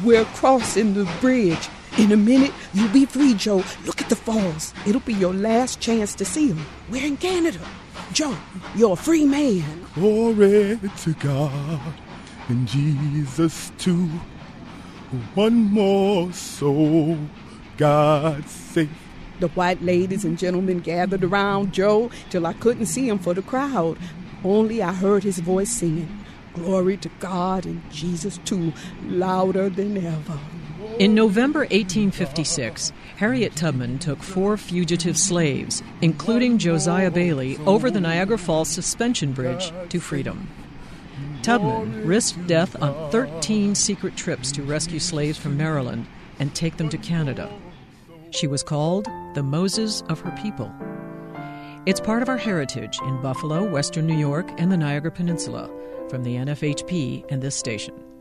We're crossing the bridge. In a minute, you'll be free, Joe. Look at the falls. It'll be your last chance to see them. We're in Canada. Joe, you're a free man. Glory to God and Jesus too. One more soul, God save. The white ladies and gentlemen gathered around Joe till I couldn't see him for the crowd. Only I heard his voice singing, "Glory to God and Jesus too," louder than ever. In November 1856, Harriet Tubman took 4 fugitive slaves, including Josiah Bailey, over the Niagara Falls Suspension Bridge to freedom. Tubman risked death on 13 secret trips to rescue slaves from Maryland and take them to Canada. She was called the Moses of her people. It's part of our heritage in Buffalo, Western New York, and the Niagara Peninsula, from the NFHP and this station.